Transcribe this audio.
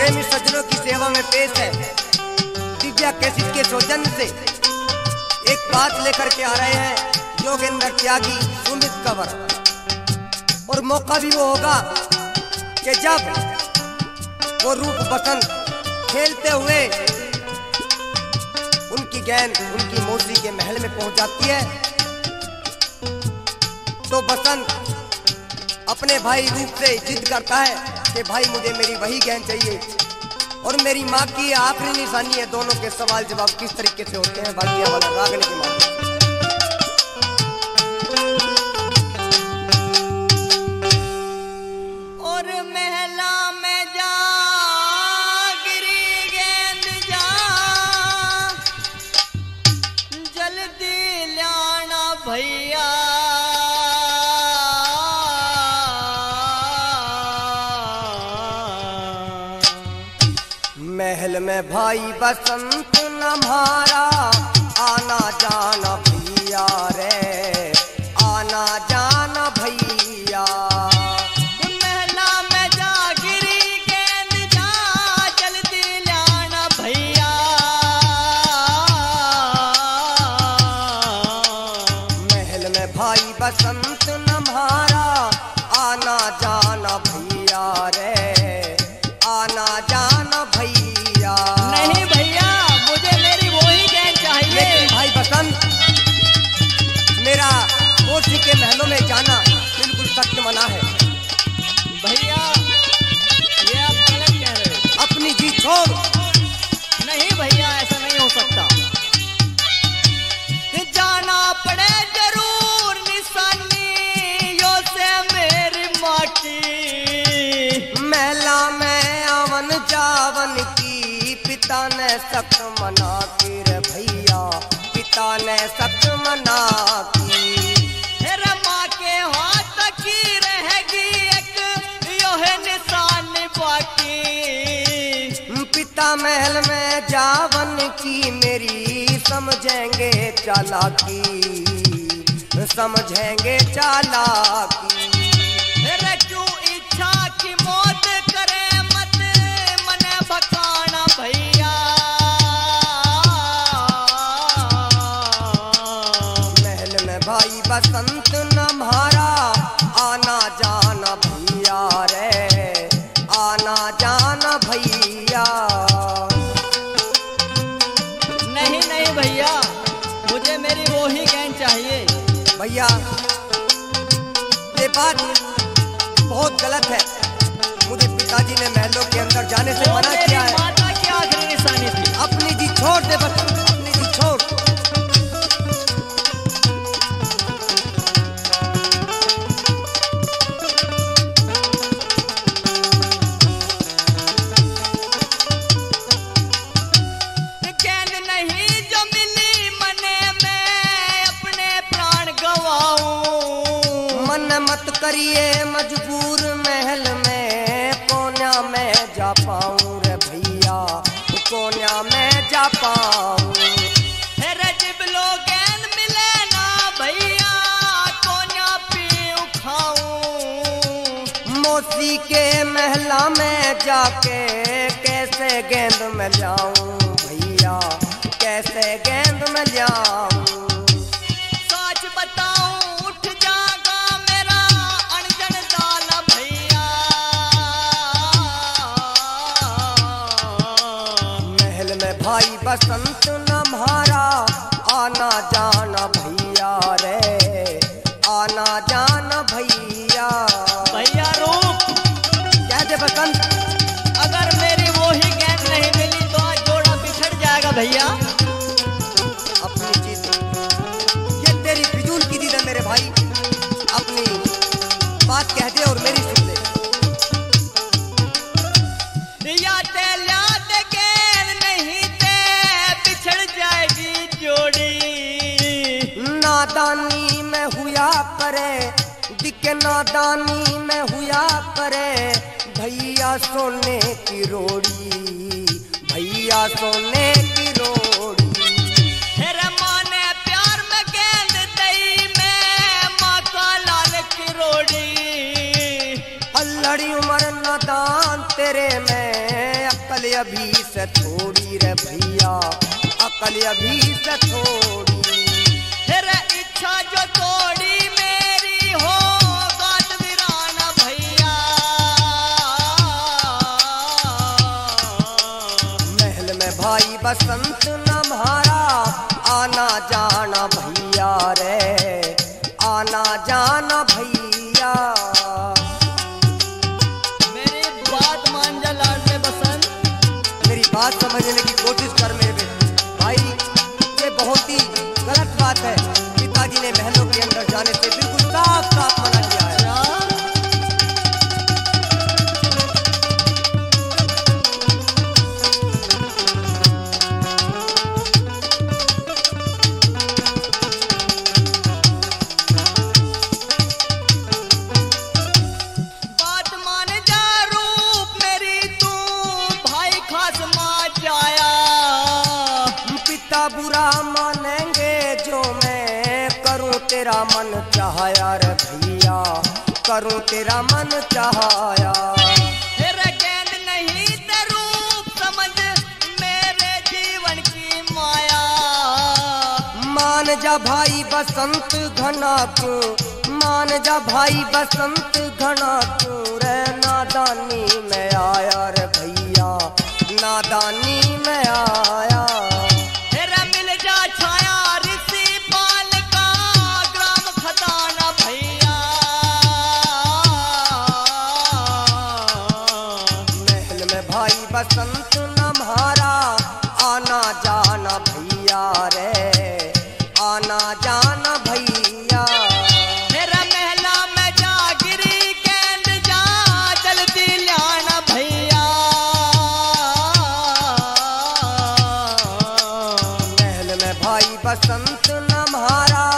प्रेमी सज्जनों की सेवा में पेश है दिव्या कैसेट के सौजन्य से एक बात लेकर के आ रहे हैं योगेंद्र त्यागी सुमित कंवर। और मौका भी वो होगा कि जब वो रूप बसंत खेलते हुए उनकी गेंद उनकी मौसी के महल में पहुंच जाती है तो बसंत अपने भाई रूप से जिद करता है कि भाई मुझे मेरी वही गेंद चाहिए। और मेरी माँ की आखिरी निशानी है दोनों के सवाल जवाब किस तरीके से होते हैं भाग्य वाला रागने के माध्यम। और महला में जा गिरी गेंद जा जल्दी लाना भैया महल में भाई बसंत नम्हारा आना जाना भैया रे आना जाना भैया। महला में जा गिरी गेंद जा जल्दी लाना भैया महल में भाई बसंत नम्हारा आना जाना भैया रे आना जाना भैया। नहीं भैया मुझे मेरी वही गेंद चाहिए। लेकिन भाई बसंत मेरा कोठी के महलों में जाना बिल्कुल सख्त मना है। भैया ये आप गलत कह रहे हो। अपनी जीत छोड़। नहीं भैया ऐसा नहीं हो सकता। जाना पड़े जरूर निशानियों से मेरी माँ की। महला में आवन जावन की पिता ने सख्त मना की रे भैया पिता ने सख्त मना की। तेरे माँ के हाथ की रहेगी एक योहे निशान बाकी। पिता महल में जावन की मेरी समझेंगे चालाकी समझेंगे चालाकी। तेरे क्यों इच्छा की मौत करे मत मने भकाना भैया। महल में भाई बसंत नम्हारा आना जाना भैया रे आना जाना भैया। नहीं नहीं भैया मुझे मेरी वो ही गेंद चाहिए। भैया ये बात बहुत गलत है। मुझे पिताजी ने महलों के अंदर जाने से वो मना मेरी किया है। माता की आखिरी निशानी थी। अपनी जी छोड़ दे बसंत अपनी जी छोड़। गेंद नहीं जो मिली मने में अपने प्राण गवाऊं। मन मत करिए मजबूर महल में कोन्या में जा पाऊं रे भैया कोन्या में जा पाऊं। रजब लो गेंद मिले ना भैया कोन्या पीऊं खाऊं। मौसी के महला में जाके कैसे गेंद में जाऊं भैया कैसे गेंद में जाऊं। सच बताऊं उठ जागा मेरा अनजन दाल भैया। महल में भाई बसंत नम्हारा आना जाना भैया रे आना जाना भैया। भैया रूप कह दे बसंत अगर मेरी वो ही गेंद नहीं मिली तो आज जोड़ा बिछड़ जाएगा भैया। अपनी चीज ये तेरी फिजूल की दीदा मेरे भाई अपनी बात कह दे और मेरी सुन ले। या ते लाद गेंद नहीं ते बिछड़ जाएगी जोड़ी। नादानी में हुआ करे दिखे नादानी में हुआ करे भैया सोने की रोड़ी भैया सोने की रोड़ी। तेरे माँ ने प्यार में गेंद दई में माँ का लाल की रोड़ी। अल्लड़ी उमर नादान तेरे में अभी से थोड़ी रे भैया, अकल अभी से थोड़ी। फिर इच्छा जो तोड़ी मेरी हो बात वीराना भैया। महल में भाई बसंत न म्हारा, आना जाना भैया रे, आना जाना भैया। मेरी बात मान जा लाडले बसंत, मेरी बात समझने की कोशिश कर मेरे बेटे। भाई ये बहुत ही गलत बात है, पिताजी ने महलों के अंदर जाने से बिल्कुल साफ साफ मना किया है। बात मान जा रूप मेरी तू भाई खास मा जाया। पिता बुरा मानेंगे जो मैं करूं तेरा मन चाहया रे भैया, करूं तेरा मन चाहया। फिर गेंद नहीं ते रूप समझ मेरे जीवन की माया। मान जा भाई बसंत घना क्यों, मान जा भाई बसंत घना क्यों रे, नादानी में आया रे भैया, नादानी में आया। फिर मिल जा छाया ऋषि पाल का ग्राम खदाना भैया। महल में भाई बसंत न म्हारा, आना जाना भैया रे, आना जाना भैया। फिर महला में जा गिरी गेंद जा जल्दी लाना भैया। महल में भाई बसंत न म्हारा,